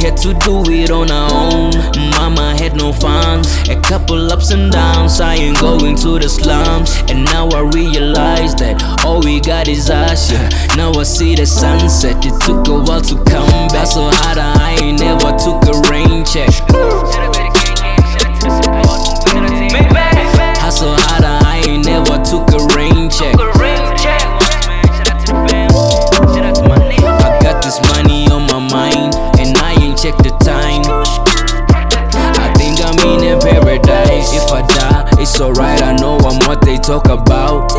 had to do it on our own. Mama had no funds, a couple ups and downs. I ain't going to the slums, and now I realize that all we got is us, yeah. Now I see the sunset, it took a while to come back. So hard, I ain't never took a rain check. Hustle harder, I ain't never took a rain check. I got this money on my mind, and I ain't checked the time. I think I'm in paradise. If I die, it's alright, I know I'm what they talk about.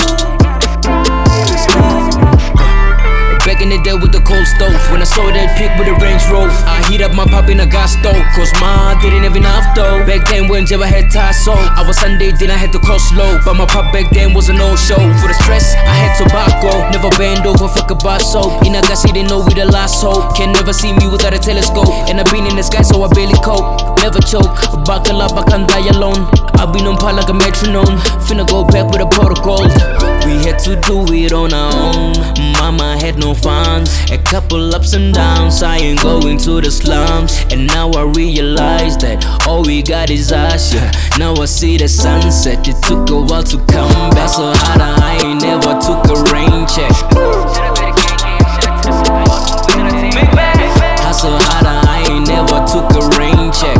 Back in the day with the cold stove, when I saw that pic with the Range Rover, I heat up my pop in a gas stove, cause ma didn't have enough dough. Back then when Jabba had tasso, I was Sunday, then I had to cross slow. But my pop back then was a no-show. For the stress, I had tobacco. Never bend over, fuck a bar soap. In a gas, they know we the last hope. Can never see me without a telescope. And I've been in the sky, so I barely cope. Never choke, buckle up, I can't die alone. I've been on par like a metronome. Finna go back with a protocol. We had to do it on our own. Mama had no funds, a couple ups and downs. I ain't going to the slums, and now I realize that all we got is us, yeah. Now I see the sunset, it took a while to come back. So hard, I ain't never took a rain check. Hustle harder, I ain't never took a rain check.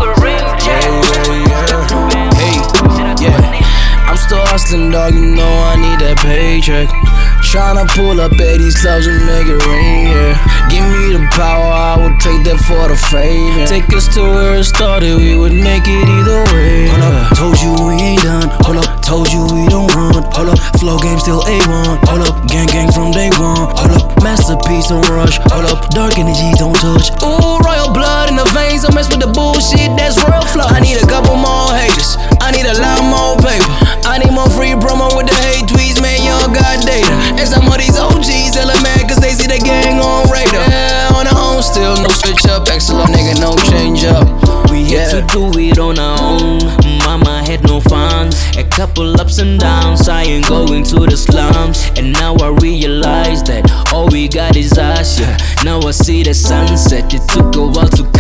Hey, yeah, I'm still hustling, dog, you know I need that paycheck. Tryna pull up at these clubs and make it rain, yeah. Give me the power, I would trade that for the fame, yeah. Take us to where it started, we would make it either way, yeah. Hold up, told you we ain't done. Hold up, told you we don't run. Hold up, flow game still A1. Hold up, gang gang from day one. Hold up, masterpiece don't rush. Hold up, dark energy don't touch. Ooh, royal blood in the veins, don't mess with the bullshit, that's real flow. I need a couple more haters, I need a lot more paper. I need more free promo with the hate tweets, man, y'all got data. And some of these OGs hella mad cause they see the gang on radar. Yeah, on the home still, no switch up, excellent nigga, no change up. We had to do it on our own. Mama had no funds, a couple ups and downs. I ain't going to the slums, and now I realize that all we got is us, yeah. Now I see the sunset, it took a while to